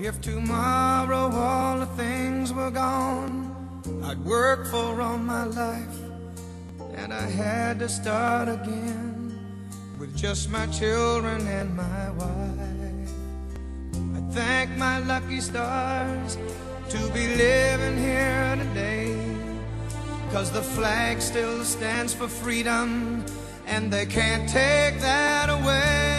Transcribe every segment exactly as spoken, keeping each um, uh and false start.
If tomorrow all the things were gone I'd work for all my life, and I had to start again with just my children and my wife. I thank my lucky stars to be living here today, 'cause the flag still stands for freedom, and they can't take that away.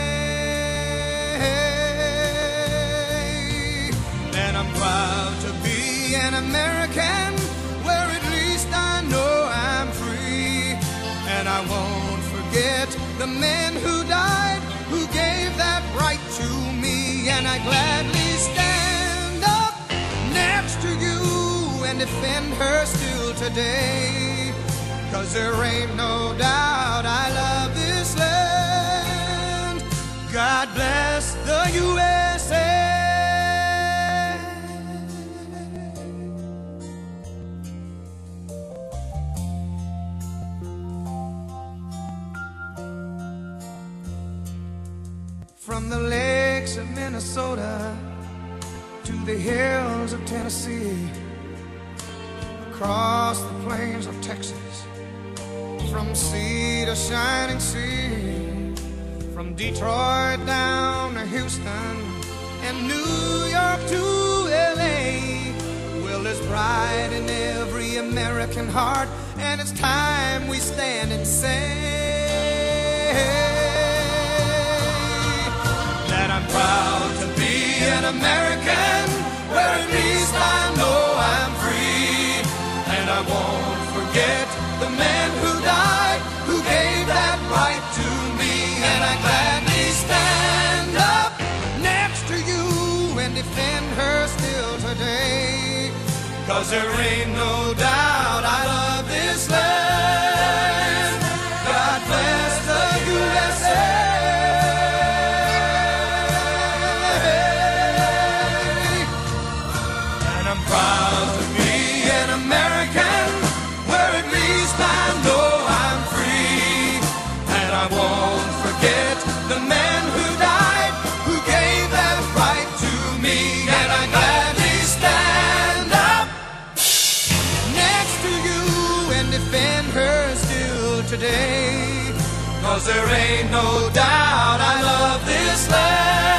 And I'm proud to be an American, where at least I know I'm free. And I won't forget the men who died, who gave that right to me. And I gladly stand up next to you and defend her still today, 'cause there ain't no doubt I love this land. God bless the U S A. From the lakes of Minnesota to the hills of Tennessee, across the plains of Texas, from sea to shining sea, from Detroit down to Houston and New York to L A, well, there's pride in every American heart, and it's time we stand and say that I'm proud to be an American, where at least I know I'm free. And I won't forget the men who died, who gave that right to me. And I gladly stand up next to you and defend her still today, 'cause there ain't no doubt I love this land. God bless the U S A. Proud to be an American, where at least I know I'm free. And I won't forget the men who died, who gave that right to me. And I gladly stand up next to you and defend her still today, 'cause there ain't no doubt I love this land.